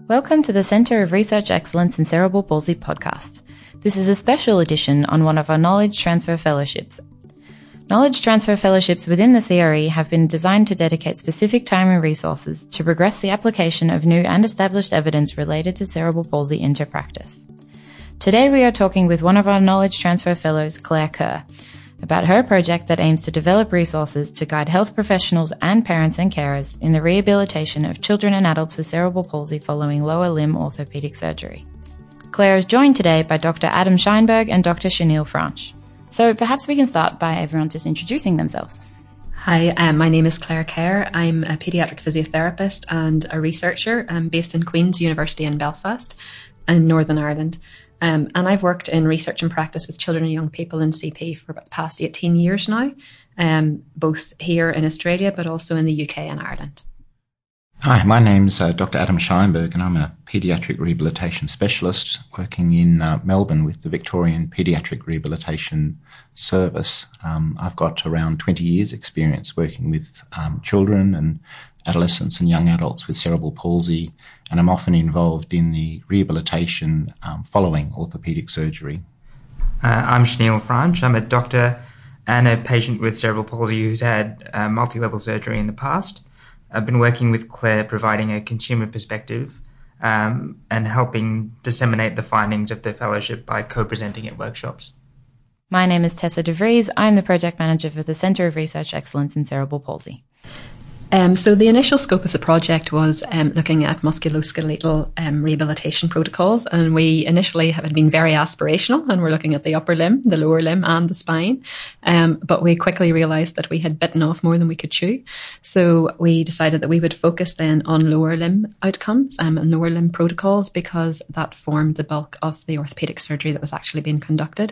Welcome to the Centre of Research Excellence in Cerebral Palsy podcast. This is a special edition on one of our Knowledge Transfer Fellowships. Knowledge Transfer Fellowships within the CRE have been designed to dedicate specific time and resources to progress the application of new and established evidence related to cerebral palsy into practice. Today we are talking with one of our Knowledge Transfer Fellows, Claire Kerr, about her project that aims to develop resources to guide health professionals and parents and carers in the rehabilitation of children and adults with cerebral palsy following lower limb orthopedic surgery. Claire is joined today by Dr. Adam Scheinberg and Dr. Chanel Franch. So perhaps we can start by everyone just introducing themselves. Hi, my name is Claire Kerr. I'm a paediatric physiotherapist and a researcher. I'm based in Queen's University in Belfast in Northern Ireland. And I've worked in research and practice with children and young people in CP for about the past 18 years now, both here in Australia but also in the UK and Ireland. Hi, my name's Dr. Adam Scheinberg and I'm a paediatric rehabilitation specialist working in Melbourne with the Victorian Paediatric Rehabilitation Service. I've got around 20 years experience working with children and adolescents and young adults with cerebral palsy, and I'm often involved in the rehabilitation following orthopedic surgery. I'm Chanel Franch. I'm a doctor and a patient with cerebral palsy who's had multi-level surgery in the past. I've been working with Claire, providing a consumer perspective and helping disseminate the findings of the fellowship by co-presenting at workshops. My name is Tessa de Vries. I'm the project manager for the Centre of Research Excellence in Cerebral Palsy. So the initial scope of the project was looking at musculoskeletal rehabilitation protocols, and we initially had been very aspirational and we're looking at the upper limb, the lower limb and the spine. But we quickly realised that we had bitten off more than we could chew. So we decided that we would focus then on lower limb outcomes and lower limb protocols, because that formed the bulk of the orthopaedic surgery that was actually being conducted.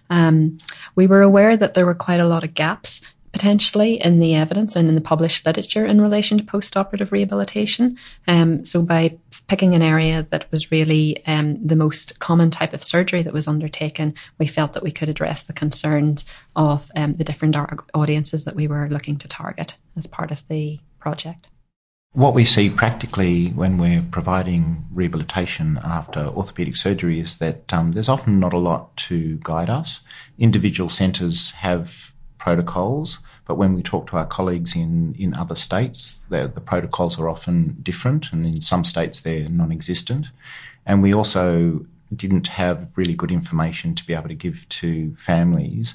We were aware that there were quite a lot of gaps potentially in the evidence and in the published literature in relation to post-operative rehabilitation. So by picking an area that was really the most common type of surgery that was undertaken, we felt that we could address the concerns of the different audiences that we were looking to target as part of the project. What we see practically when we're providing rehabilitation after orthopaedic surgery is that there's often not a lot to guide us. Individual centres have protocols, but when we talk to our colleagues in other states, the protocols are often different, and in some states they're non-existent. And we also didn't have really good information to be able to give to families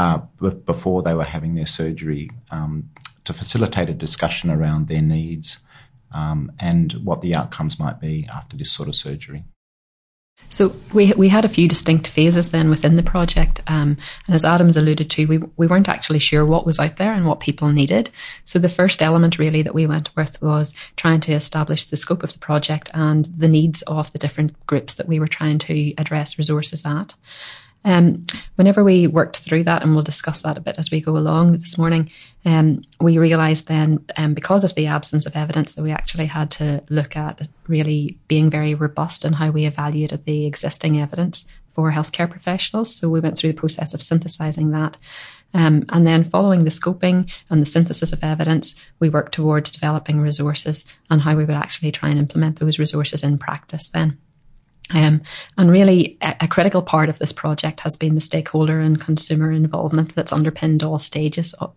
before they were having their surgery to facilitate a discussion around their needs and what the outcomes might be after this sort of surgery. So we had a few distinct phases then within the project, and as Adam's alluded to, we weren't actually sure what was out there and what people needed. So the first element really that we went with was trying to establish the scope of the project and the needs of the different groups that we were trying to address resources at. Whenever we worked through that, and we'll discuss that a bit as we go along this morning, we realised then, because of the absence of evidence, that we actually had to look at really being very robust in how we evaluated the existing evidence for healthcare professionals. So we went through the process of synthesising that. And then following the scoping and the synthesis of evidence, we worked towards developing resources and how we would actually try and implement those resources in practice then. And really a critical part of this project has been the stakeholder and consumer involvement that's underpinned all stages of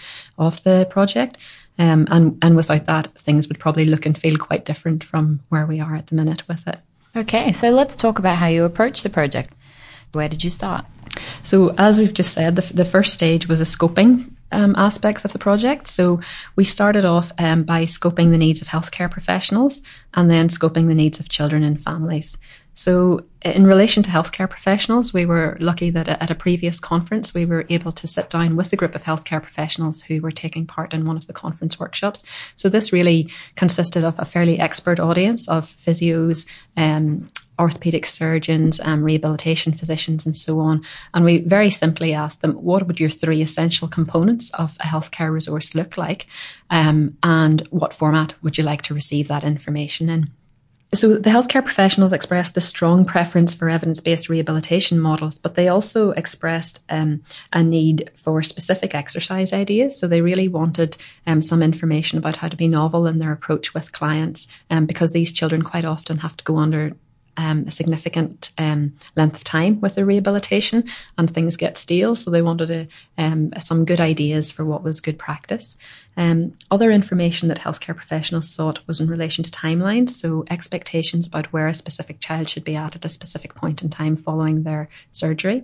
the project. And without that, things would probably look and feel quite different from where we are at the minute with it. Okay, so let's talk about how you approached the project. Where did you start? So as we've just said, the first stage was a scoping aspects of the project. So we started off by scoping the needs of healthcare professionals and then scoping the needs of children and families. So in relation to healthcare professionals, we were lucky that at a previous conference, we were able to sit down with a group of healthcare professionals who were taking part in one of the conference workshops. So this really consisted of a fairly expert audience of physios, orthopaedic surgeons, rehabilitation physicians and so on. And we very simply asked them, what would your three essential components of a healthcare resource look like? And what format would you like to receive that information in? So the healthcare professionals expressed a strong preference for evidence-based rehabilitation models, but they also expressed a need for specific exercise ideas. So they really wanted some information about how to be novel in their approach with clients, because these children quite often have to go under a significant length of time with their rehabilitation, and things get stale. So they wanted some good ideas for what was good practice. Other information that healthcare professionals sought was in relation to timelines, so expectations about where a specific child should be at a specific point in time following their surgery.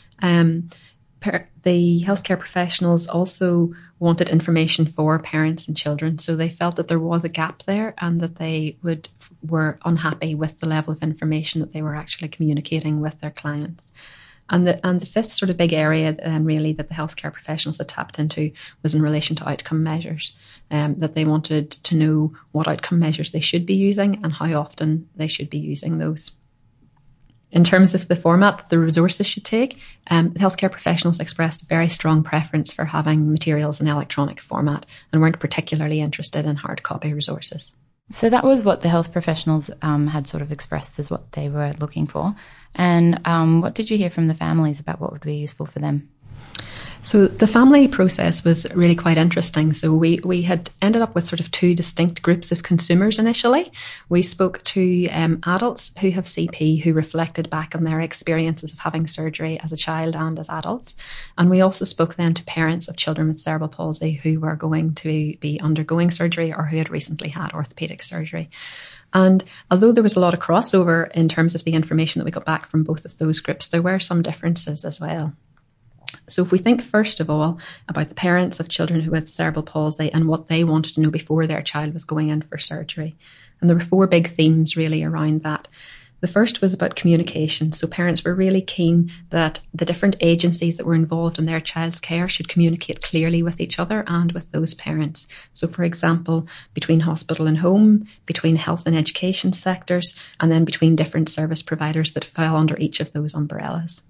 The healthcare professionals also wanted information for parents and children, so they felt that there was a gap there and that they were unhappy with the level of information that they were actually communicating with their clients. And the fifth sort of big area then really that the healthcare professionals had tapped into was in relation to outcome measures, that they wanted to know what outcome measures they should be using and how often they should be using those. In terms of the format that the resources should take, healthcare professionals expressed a very strong preference for having materials in electronic format and weren't particularly interested in hard copy resources. So that was what the health professionals had sort of expressed as what they were looking for. And what did you hear from the families about what would be useful for them? So the family process was really quite interesting. So we had ended up with sort of two distinct groups of consumers initially. We spoke to adults who have CP who reflected back on their experiences of having surgery as a child and as adults. And we also spoke then to parents of children with cerebral palsy who were going to be undergoing surgery or who had recently had orthopaedic surgery. And although there was a lot of crossover in terms of the information that we got back from both of those groups, there were some differences as well. So if we think first of all about the parents of children with cerebral palsy and what they wanted to know before their child was going in for surgery. And there were four big themes really around that. The first was about communication. So parents were really keen that the different agencies that were involved in their child's care should communicate clearly with each other and with those parents. So for example, between hospital and home, between health and education sectors, and then between different service providers that fell under each of those umbrellas.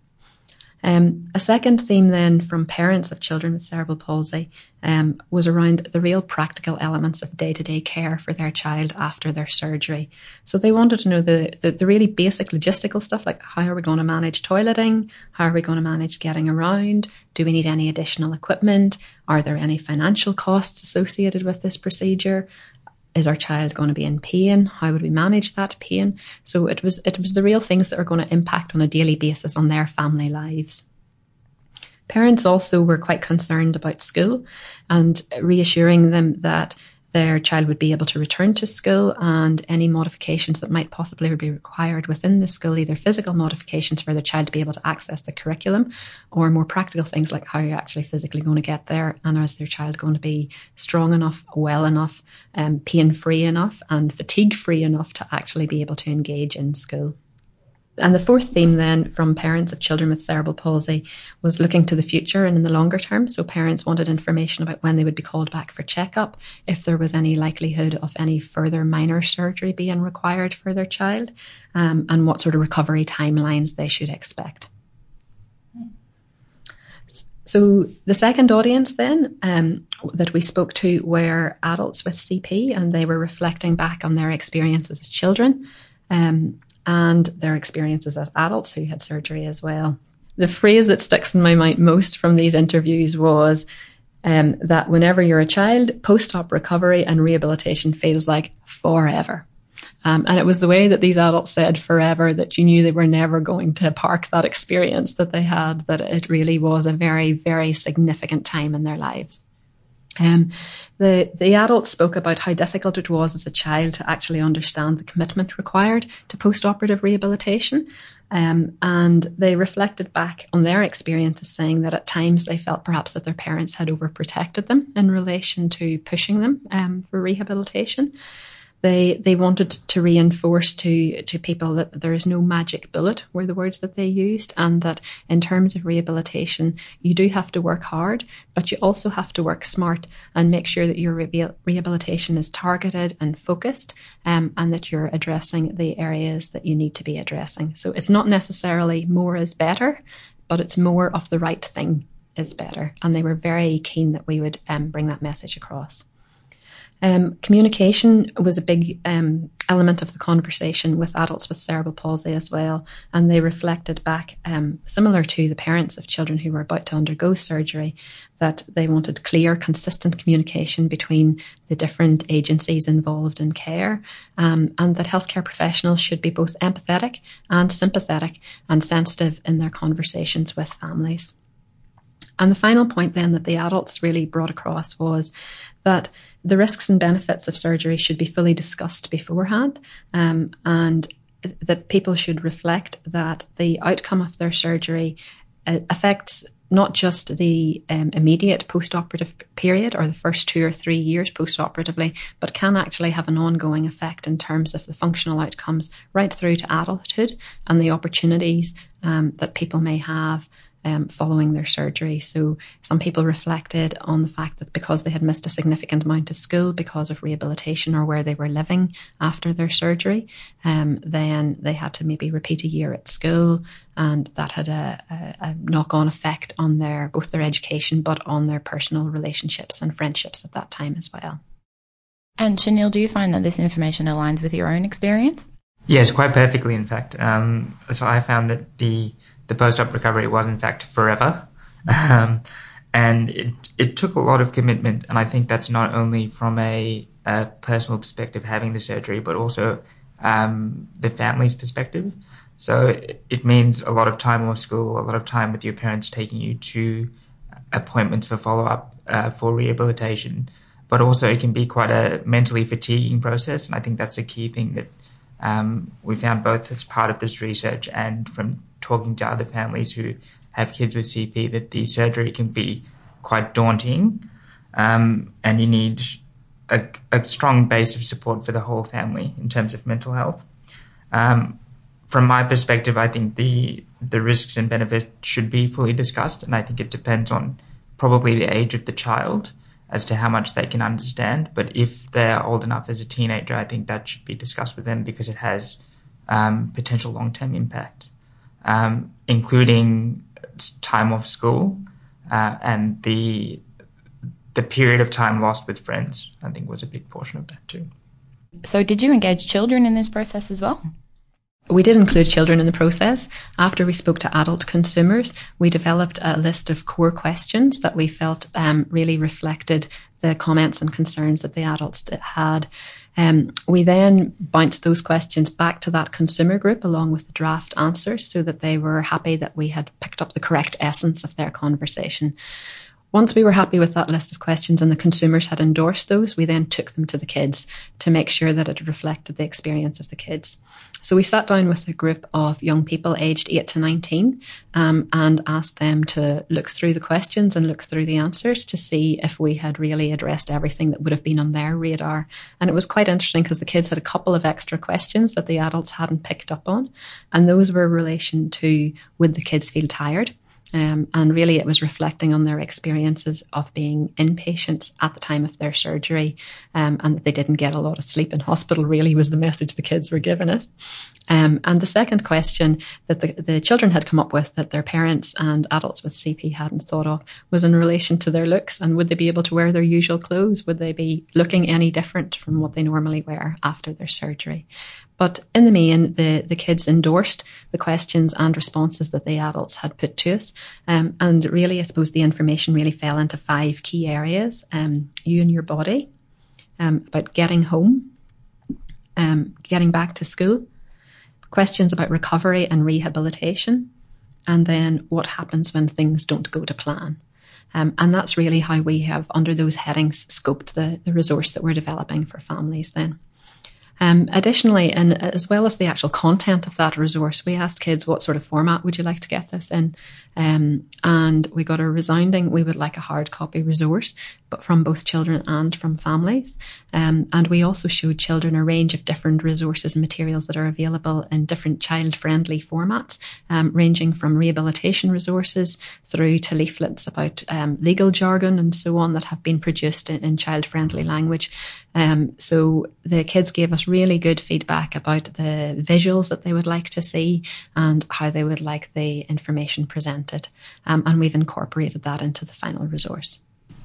A second theme then from parents of children with cerebral palsy was around the real practical elements of day-to-day care for their child after their surgery. So they wanted to know the really basic logistical stuff, like how are we going to manage toileting? How are we going to manage getting around? Do we need any additional equipment? Are there any financial costs associated with this procedure? Is our child going to be in pain? How would we manage that pain? So it was the real things that are going to impact on a daily basis on their family lives. Parents also were quite concerned about school and reassuring them that their child would be able to return to school and any modifications that might possibly be required within the school, either physical modifications for the child to be able to access the curriculum or more practical things like how you're actually physically going to get there and is their child going to be strong enough, well enough, pain-free enough and fatigue-free enough to actually be able to engage in school. And the fourth theme then from parents of children with cerebral palsy was looking to the future and in the longer term. So parents wanted information about when they would be called back for checkup, if there was any likelihood of any further minor surgery being required for their child, and what sort of recovery timelines they should expect. So the second audience then that we spoke to were adults with CP, and they were reflecting back on their experiences as children, and their experiences as adults who had surgery as well. The phrase that sticks in my mind most from these interviews was that whenever you're a child, post-op recovery and rehabilitation feels like forever. And it was the way that these adults said forever that you knew they were never going to park that experience that they had, that it really was a very, very significant time in their lives. The adults spoke about how difficult it was as a child to actually understand the commitment required to post-operative rehabilitation. And they reflected back on their experiences saying that at times they felt perhaps that their parents had overprotected them in relation to pushing them for rehabilitation. They wanted to reinforce to people that there is no magic bullet, were the words that they used, and that in terms of rehabilitation, you do have to work hard, but you also have to work smart and make sure that your rehabilitation is targeted and focused, and that you're addressing the areas that you need to be addressing. So it's not necessarily more is better, but it's more of the right thing is better. And they were very keen that we would bring that message across. Communication was a big element of the conversation with adults with cerebral palsy as well, and they reflected back, similar to the parents of children who were about to undergo surgery, that they wanted clear, consistent communication between the different agencies involved in care, and that healthcare professionals should be both empathetic and sympathetic and sensitive in their conversations with families. And the final point then that the adults really brought across was that the risks and benefits of surgery should be fully discussed beforehand, and that people should reflect that the outcome of their surgery affects not just the immediate post-operative period or the first 2 or 3 years post-operatively, but can actually have an ongoing effect in terms of the functional outcomes right through to adulthood and the opportunities that people may have following their surgery. So some people reflected on the fact that because they had missed a significant amount of school because of rehabilitation or where they were living after their surgery, then they had to maybe repeat a year at school, and that had a knock-on effect on both their education but on their personal relationships and friendships at that time as well. And Shanil, do you find that this information aligns with your own experience? Yes, quite perfectly, in fact. So I found that the post-op recovery was, in fact, forever. And it took a lot of commitment. And I think that's not only from a personal perspective, having the surgery, but also the family's perspective. So it means a lot of time off school, a lot of time with your parents taking you to appointments for follow-up for rehabilitation. But also it can be quite a mentally fatiguing process. And I think that's a key thing that we found both as part of this research and from talking to other families who have kids with CP, that the surgery can be quite daunting, and you need a strong base of support for the whole family in terms of mental health. From my perspective, I think the risks and benefits should be fully discussed, and I think it depends on probably the age of the child as to how much they can understand. But if they're old enough as a teenager, I think that should be discussed with them because it has potential long-term impact, including time off school and the period of time lost with friends, I think was a big portion of that too. So did you engage children in this process as well? We did include children in the process. After we spoke to adult consumers, we developed a list of core questions that we felt really reflected the comments and concerns that the adults had. We then bounced those questions back to that consumer group along with the draft answers so that they were happy that we had picked up the correct essence of their conversation. Once we were happy with that list of questions and the consumers had endorsed those, we then took them to the kids to make sure that it reflected the experience of the kids. So we sat down with a group of young people aged 8 to 19 and asked them to look through the questions and look through the answers to see if we had really addressed everything that would have been on their radar. And it was quite interesting because the kids had a couple of extra questions that the adults hadn't picked up on. And those were in relation to, would the kids feel tired? And really it was reflecting on their experiences of being inpatients at the time of their surgery, and that they didn't get a lot of sleep in hospital really was the message the kids were giving us. And the second question that the children had come up with that their parents and adults with CP hadn't thought of was in relation to their looks, and would they be able to wear their usual clothes? Would they be looking any different from what they normally wear after their surgery? But in the main, the kids endorsed the questions and responses that the adults had put to us. And really, I suppose the information really fell into 5 key areas. You and your body, about getting home, getting back to school, questions about recovery and rehabilitation, and then what happens when things don't go to plan. And that's really how we have, under those headings, scoped the resource that we're developing for families then. Additionally, and as well as the actual content of that resource, we asked kids, what sort of format would you like to get this in? And we got a resounding, we would like a hard copy resource, but from both children and from families. And we also showed children a range of different resources and materials that are available in different child-friendly formats, ranging from rehabilitation resources through to leaflets about legal jargon and so on that have been produced in child-friendly language. So the kids gave us really good feedback about the visuals that they would like to see and how they would like the information presented. And we've incorporated that into the final resource.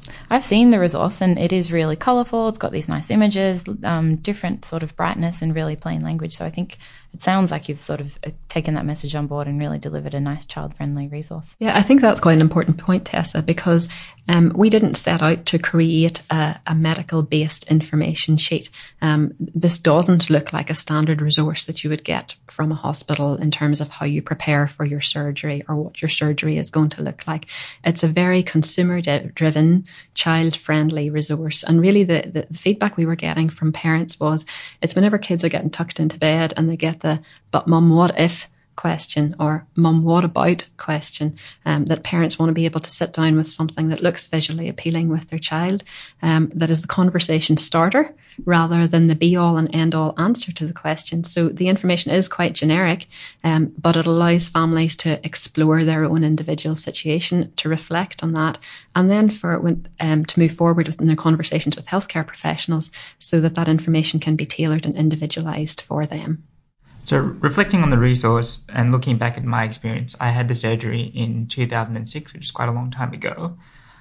I've seen the resource and it is really colourful. It's got these nice images, different sort of brightness and really plain language. So I think it sounds like you've sort of taken that message on board and really delivered a nice child-friendly resource. Yeah, I think that's quite an important point, Tessa, because we didn't set out to create a medical-based information sheet. This doesn't look like a standard resource that you would get from a hospital in terms of how you prepare for your surgery or what your surgery is going to look like. It's a very consumer-driven, child-friendly resource. And really the feedback we were getting from parents was it's whenever kids are getting tucked into bed and they get the "but mum, what if?" question or "mum, what about?" question, that parents want to be able to sit down with something that looks visually appealing with their child, that is the conversation starter rather than the be-all and end-all answer to the question. So the information is quite generic, but it allows families to explore their own individual situation, to reflect on that, and then to move forward within their conversations with healthcare professionals so that that information can be tailored and individualised for them. So reflecting on the resource and looking back at my experience, I had the surgery in 2006, which is quite a long time ago.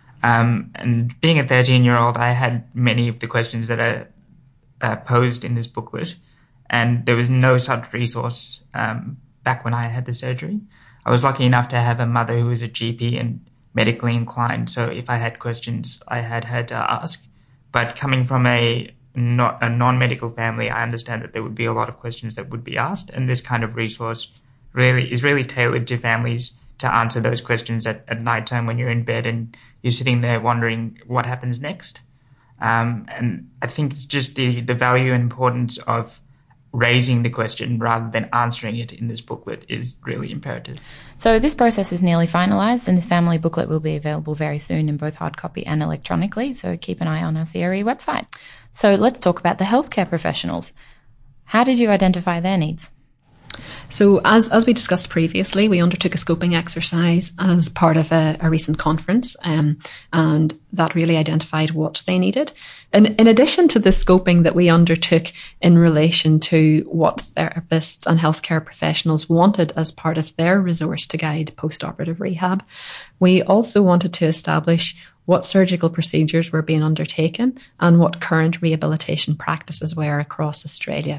And being a 13-year-old, I had many of the questions that are posed in this booklet, and there was no such resource back when I had the surgery. I was lucky enough to have a mother who was a GP and medically inclined, so if I had questions, I had her to ask. But coming from a non-medical family, I understand that there would be a lot of questions that would be asked, and this kind of resource is really tailored to families to answer those questions at night time when you're in bed and you're sitting there wondering what happens next. And I think it's just the value and importance of raising the question rather than answering it in this booklet is really imperative. So this process is nearly finalised, and this family booklet will be available very soon in both hard copy and electronically, so keep an eye on our CRE website. So let's talk about the healthcare professionals. How did you identify their needs? So as we discussed previously, we undertook a scoping exercise as part of a recent conference, and that really identified what they needed. And in addition to the scoping that we undertook in relation to what therapists and healthcare professionals wanted as part of their resource to guide post-operative rehab, we also wanted to establish what surgical procedures were being undertaken and what current rehabilitation practices were across Australia.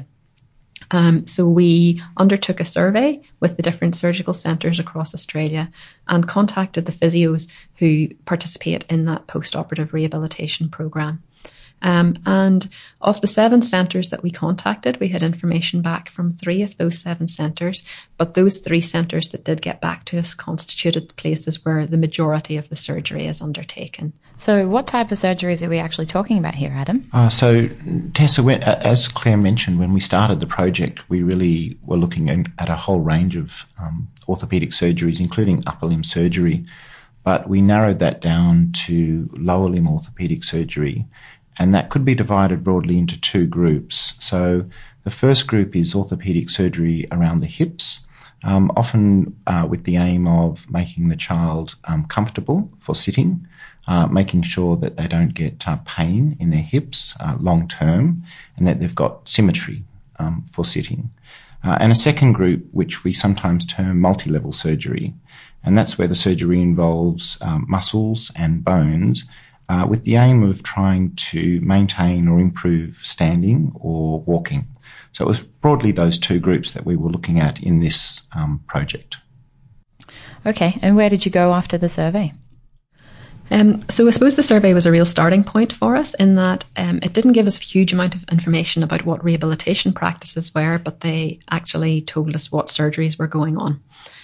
So we undertook a survey with the different surgical centres across Australia and contacted the physios who participate in that post-operative rehabilitation programme. And of the 7 centres that we contacted, we had information back from 3 of those 7 centres, but those 3 centres that did get back to us constituted the places where the majority of the surgery is undertaken. So what type of surgeries are we actually talking about here, Adam? So, Tessa, as Claire mentioned, when we started the project, we really were looking at a whole range of orthopaedic surgeries, including upper limb surgery, but we narrowed that down to lower limb orthopaedic surgery, and that could be divided broadly into 2 groups. So the first group is orthopaedic surgery around the hips, often with the aim of making the child comfortable for sitting, making sure that they don't get pain in their hips long term, and that they've got symmetry for sitting. And a second group, which we sometimes term multi-level surgery, and that's where the surgery involves muscles and bones, with the aim of trying to maintain or improve standing or walking. So it was broadly those 2 groups that we were looking at in this project. Okay, and where did you go after the survey? So I suppose the survey was a real starting point for us in that it didn't give us a huge amount of information about what rehabilitation practices were, but they actually told us what surgeries were going on.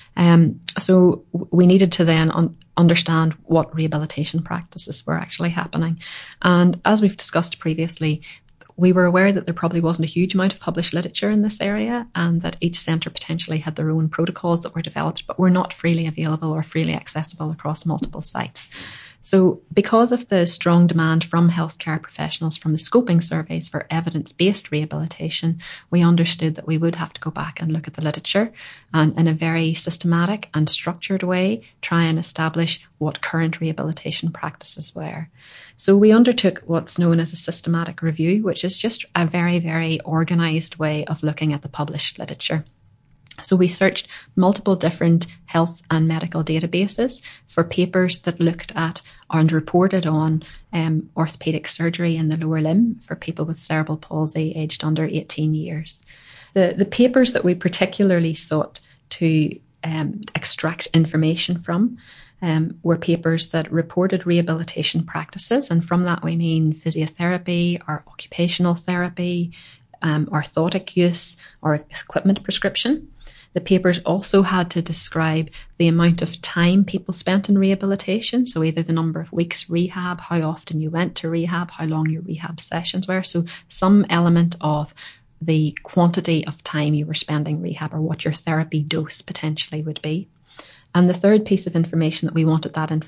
So we needed to then understand what rehabilitation practices were actually happening. And as we've discussed previously, we were aware that there probably wasn't a huge amount of published literature in this area and that each centre potentially had their own protocols that were developed, but were not freely available or freely accessible across multiple sites. So because of the strong demand from healthcare professionals from the scoping surveys for evidence-based rehabilitation, we understood that we would have to go back and look at the literature and in a very systematic and structured way try and establish what current rehabilitation practices were. So we undertook what's known as a systematic review, which is just a very, very organised way of looking at the published literature. So we searched multiple different health and medical databases for papers that looked at and reported on orthopaedic surgery in the lower limb for people with cerebral palsy aged under 18 years. The papers that we particularly sought to extract information from were papers that reported rehabilitation practices, and from that we mean physiotherapy or occupational therapy, orthotic use or equipment prescription. The papers also had to describe the amount of time people spent in rehabilitation, so either the number of weeks rehab, how often you went to rehab, how long your rehab sessions were, so some element of the quantity of time you were spending rehab or what your therapy dose potentially would be. And the third piece of information that we wanted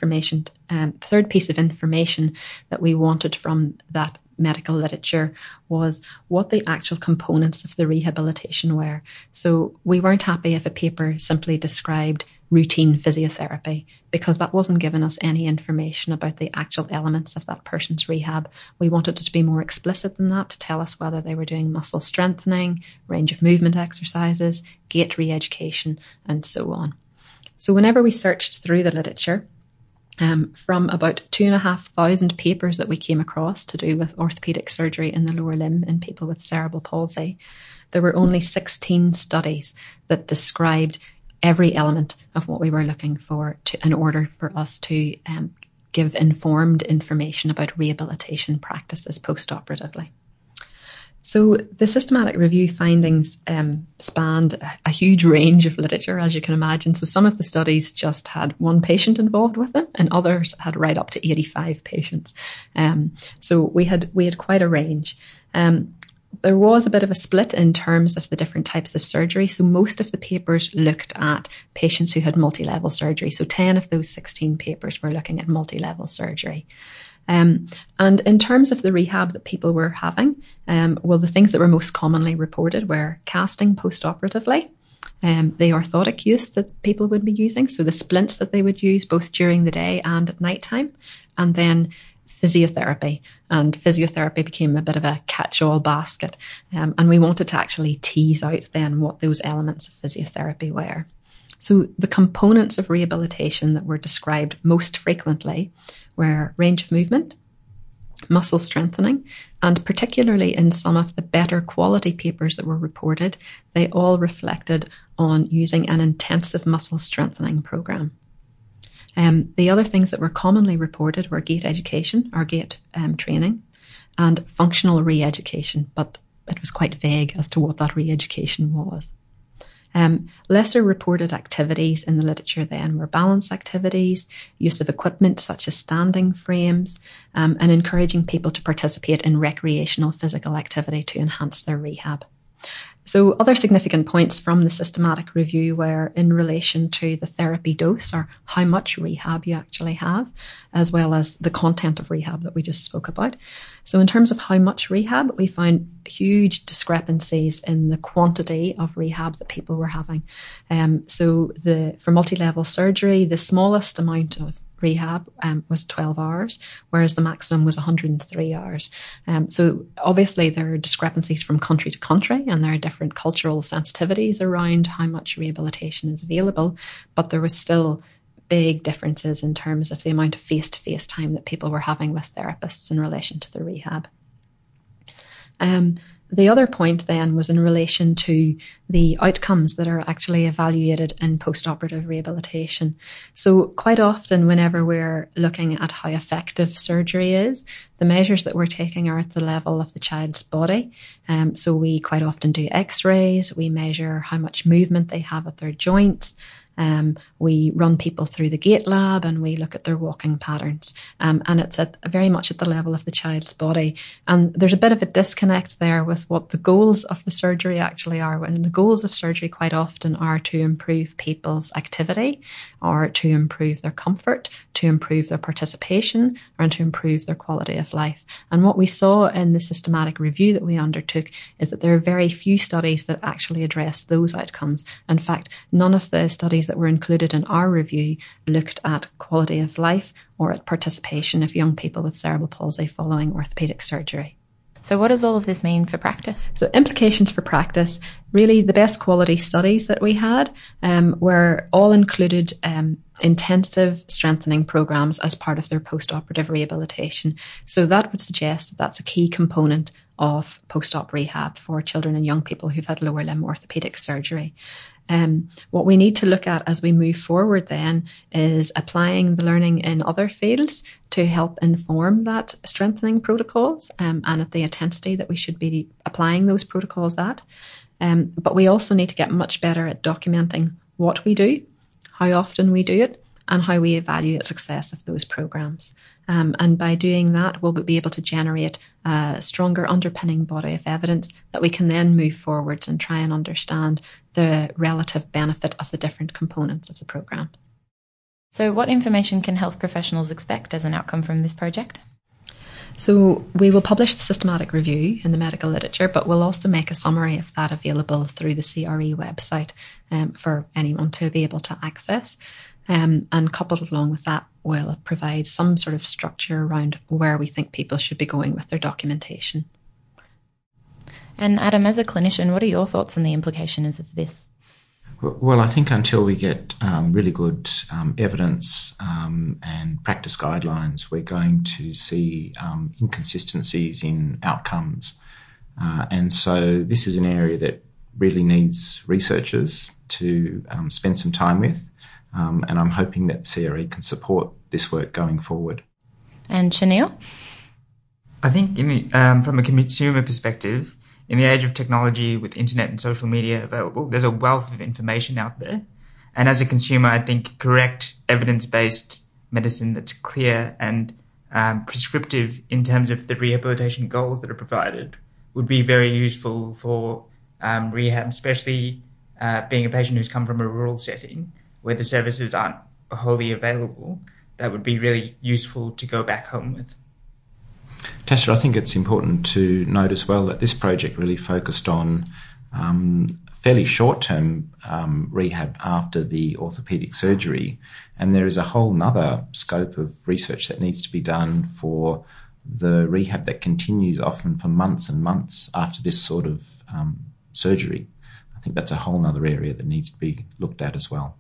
from that medical literature was what the actual components of the rehabilitation were. So we weren't happy if a paper simply described routine physiotherapy, because that wasn't giving us any information about the actual elements of that person's rehab. We wanted it to be more explicit than that, to tell us whether they were doing muscle strengthening, range of movement exercises, gait re-education, and so on. So whenever we searched through the literature, from about 2,500 papers that we came across to do with orthopaedic surgery in the lower limb in people with cerebral palsy, there were only 16 studies that described every element of what we were looking for in order for us to give informed information about rehabilitation practices post-operatively. So the systematic review findings spanned a huge range of literature, as you can imagine. So some of the studies just had one patient involved with them, and others had right up to 85 patients. So we had quite a range. There was a bit of a split in terms of the different types of surgery. So most of the papers looked at patients who had multi-level surgery. So 10 of those 16 papers were looking at multi-level surgery. And in terms of the rehab that people were having, the things that were most commonly reported were casting post-operatively, the orthotic use that people would be using, so the splints that they would use both during the day and at night time, and then physiotherapy. And physiotherapy became a bit of a catch-all basket, and we wanted to actually tease out then what those elements of physiotherapy were. So the components of rehabilitation that were described most frequently were range of movement, muscle strengthening, and particularly in some of the better quality papers that were reported, they all reflected on using an intensive muscle strengthening program. The other things that were commonly reported were gait education or gait training and functional re-education, but it was quite vague as to what that re-education was. Lesser reported activities in the literature then were balance activities, use of equipment such as standing frames, and encouraging people to participate in recreational physical activity to enhance their rehab. So other significant points from the systematic review were in relation to the therapy dose, or how much rehab you actually have, as well as the content of rehab that we just spoke about. So in terms of how much rehab, we found huge discrepancies in the quantity of rehab that people were having. For multi-level surgery, the smallest amount of rehab was 12 hours, whereas the maximum was 103 hours. So obviously there are discrepancies from country to country, and there are different cultural sensitivities around how much rehabilitation is available, but there was still big differences in terms of the amount of face-to-face time that people were having with therapists in relation to the rehab. The other point then was in relation to the outcomes that are actually evaluated in post-operative rehabilitation. So quite often whenever we're looking at how effective surgery is, the measures that we're taking are at the level of the child's body. So we quite often do x-rays, we measure how much movement they have at their joints, we run people through the gait lab, and we look at their walking patterns. And it's very much at the level of the child's body. And there's a bit of a disconnect there with what the goals of the surgery actually are. And the goals of surgery quite often are to improve people's activity, or to improve their comfort, to improve their participation, and to improve their quality of life. And what we saw in the systematic review that we undertook is that there are very few studies that actually address those outcomes. In fact, none of the studies that were included in our review looked at quality of life or at participation of young people with cerebral palsy following orthopaedic surgery. So what does all of this mean for practice? So implications for practice, really the best quality studies that we had were all included intensive strengthening programs as part of their post-operative rehabilitation. So that would suggest that that's a key component of post-op rehab for children and young people who've had lower limb orthopedic surgery. What we need to look at as we move forward then is applying the learning in other fields to help inform that strengthening protocols and at the intensity that we should be applying those protocols at. But we also need to get much better at documenting what we do, how often we do it, and how we evaluate success of those programs. And by doing that, we'll be able to generate a stronger underpinning body of evidence that we can then move forwards and try and understand the relative benefit of the different components of the program. So what information can health professionals expect as an outcome from this project? So we will publish the systematic review in the medical literature, but we'll also make a summary of that available through the CRE website for anyone to be able to access. And coupled along with that, we'll provide some sort of structure around where we think people should be going with their documentation. And Adam, as a clinician, what are your thoughts on the implications of this? Well, I think until we get really good evidence and practice guidelines, we're going to see inconsistencies in outcomes. And so this is an area that really needs researchers to spend some time with. And I'm hoping that CRE can support this work going forward. And Shanil? I think from a consumer perspective, in the age of technology with internet and social media available, there's a wealth of information out there. And as a consumer, I think correct evidence-based medicine that's clear and prescriptive in terms of the rehabilitation goals that are provided would be very useful for rehab, especially being a patient who's come from a rural setting where the services aren't wholly available. That would be really useful to go back home with. Tasha, I think it's important to note as well that this project really focused on fairly short-term rehab after the orthopaedic surgery, and there is a whole nother scope of research that needs to be done for the rehab that continues often for months and months after this sort of surgery. I think that's a whole nother area that needs to be looked at as well.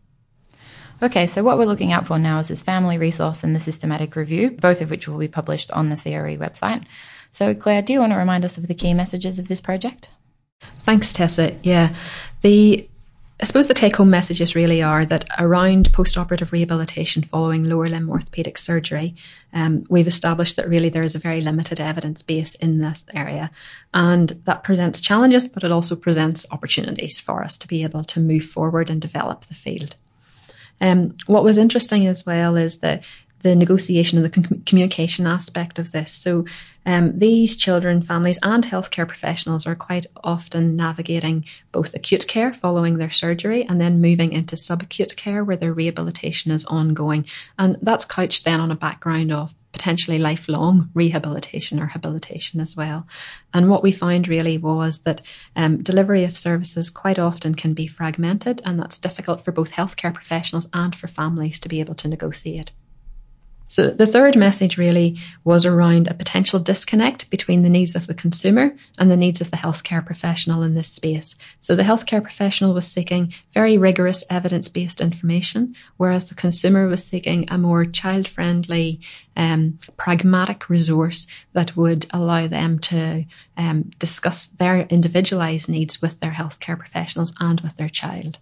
Okay, so what we're looking out for now is this family resource and the systematic review, both of which will be published on the CRE website. So Claire, do you want to remind us of the key messages of this project? Thanks, Tessa. Yeah, I suppose the take-home messages really are that around post-operative rehabilitation following lower limb orthopaedic surgery, we've established that really there is a very limited evidence base in this area. And that presents challenges, but it also presents opportunities for us to be able to move forward and develop the field. What was interesting as well is the negotiation and the communication aspect of this. So these children, families and healthcare professionals are quite often navigating both acute care following their surgery and then moving into subacute care where their rehabilitation is ongoing. And that's couched then on a background of potentially lifelong rehabilitation or habilitation as well. And what we found really was that delivery of services quite often can be fragmented, and that's difficult for both healthcare professionals and for families to be able to negotiate. So the third message really was around a potential disconnect between the needs of the consumer and the needs of the healthcare professional in this space. So the healthcare professional was seeking very rigorous evidence-based information, whereas the consumer was seeking a more child-friendly, pragmatic resource that would allow them to discuss their individualised needs with their healthcare professionals and with their child.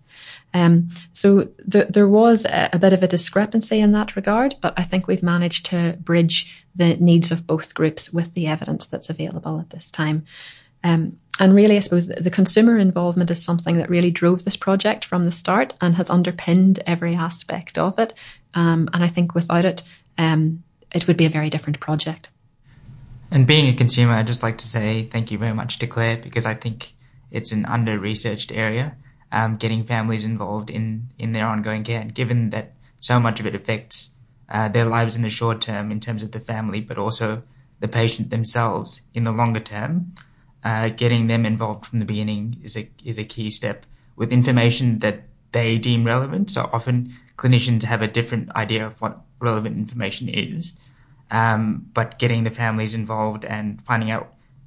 So there was a bit of a discrepancy in that regard, but I think we've managed to bridge the needs of both groups with the evidence that's available at this time. And really, I suppose the consumer involvement is something that really drove this project from the start and has underpinned every aspect of it. And I think without it, it would be a very different project. And being a consumer, I'd just like to say thank you very much to Claire, because I think it's an under-researched area. Getting families involved in their ongoing care, and given that so much of it affects their lives in the short term in terms of the family, but also the patient themselves in the longer term, getting them involved from the beginning is a key step with information that they deem relevant. So often clinicians have a different idea of what relevant information is, but getting the families involved and finding out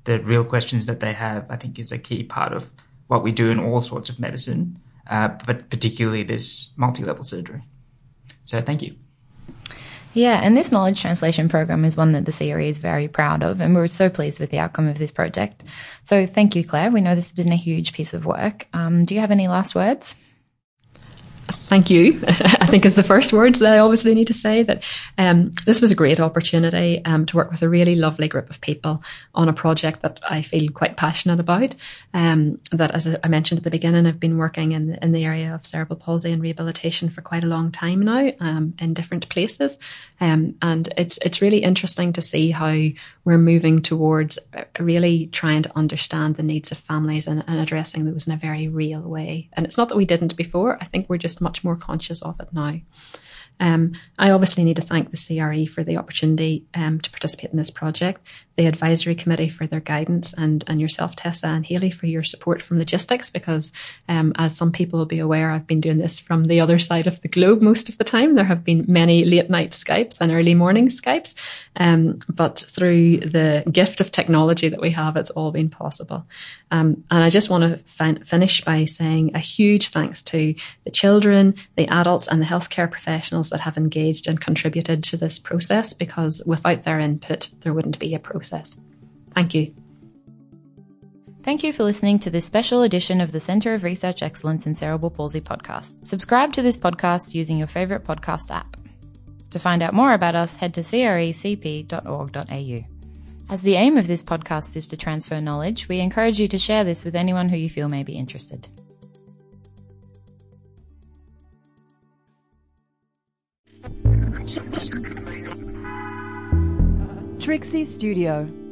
the real questions that they have, I think, is a key part of what we do in all sorts of medicine, but particularly this multi-level surgery. So thank you. Yeah, and this knowledge translation program is one that the CRE is very proud of, and we're so pleased with the outcome of this project. So thank you, Claire. We know this has been a huge piece of work. Do you have any last words? Thank you, I think is the first words that I obviously need to say, that this was a great opportunity to work with a really lovely group of people on a project that I feel quite passionate about. That, as I mentioned at the beginning, I've been working in the area of cerebral palsy and rehabilitation for quite a long time now, in different places. And it's really interesting to see how we're moving towards really trying to understand the needs of families and addressing those in a very real way. And it's not that we didn't before. I think we're just much more conscious of it now. I obviously need to thank the CRE for the opportunity to participate in this project, the advisory committee for their guidance, and yourself, Tessa and Hayley, for your support from logistics, because as some people will be aware, I've been doing this from the other side of the globe most of the time. There have been many late night Skypes and early morning Skypes, but through the gift of technology that we have, it's all been possible. And I just want to finish by saying a huge thanks to the children, the adults and the healthcare professionals that have engaged and contributed to this process, because without their input, there wouldn't be a process. Thank you. Thank you for listening to this special edition of the Centre of Research Excellence in Cerebral Palsy podcast. Subscribe to this podcast using your favourite podcast app. To find out more about us, head to crecp.org.au. As the aim of this podcast is to transfer knowledge, we encourage you to share this with anyone who you feel may be interested. Trixie Studio.